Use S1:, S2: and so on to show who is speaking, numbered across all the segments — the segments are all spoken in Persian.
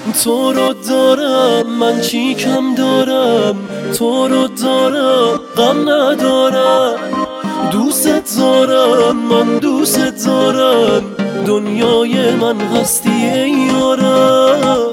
S1: تو رو دارم، من چی کم دارم؟ تو رو دارم، غم ندارم. دوست دارم، من دوست دارم. دنیای من هستی ای یارم.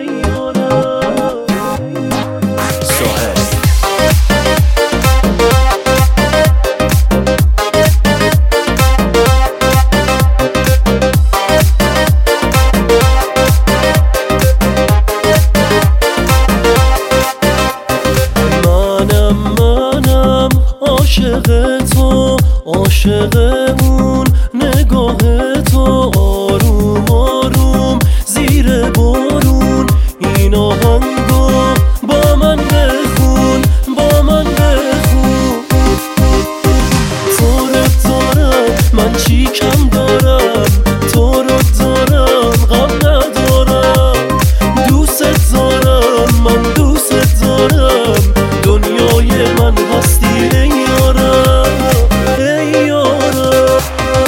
S1: منم عاشق تو، عاشق اون نگاه تو. آروم آروم زیر بارون این آهنگو با من بخون، با من بخون. تو رو دارم، من چی کم دارم؟ تو رو دارم، غم ندارم. دوست دارم، من دوست دارم. دنیای من هستی ای یارم، ای یارم.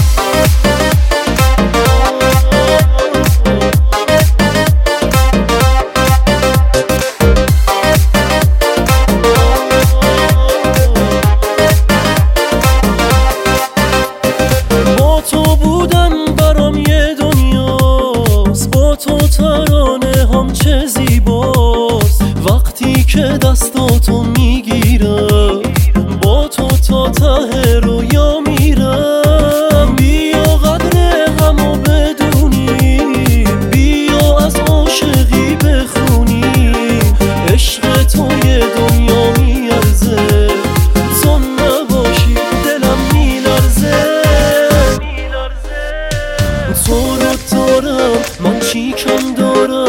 S1: با تو بودن برام یه دنیاست، با تو ترانه هم چه زیباست. وقتی که دستاتو میگیرم، با تو تا ته رویا میرم. بیا قدر همو بدونی، بیا از عاشقی بخونی. عشق تو یه دنیا میارزه، تو نباشی دلم میلرزه. تو رو دارم، من چی کم دارم؟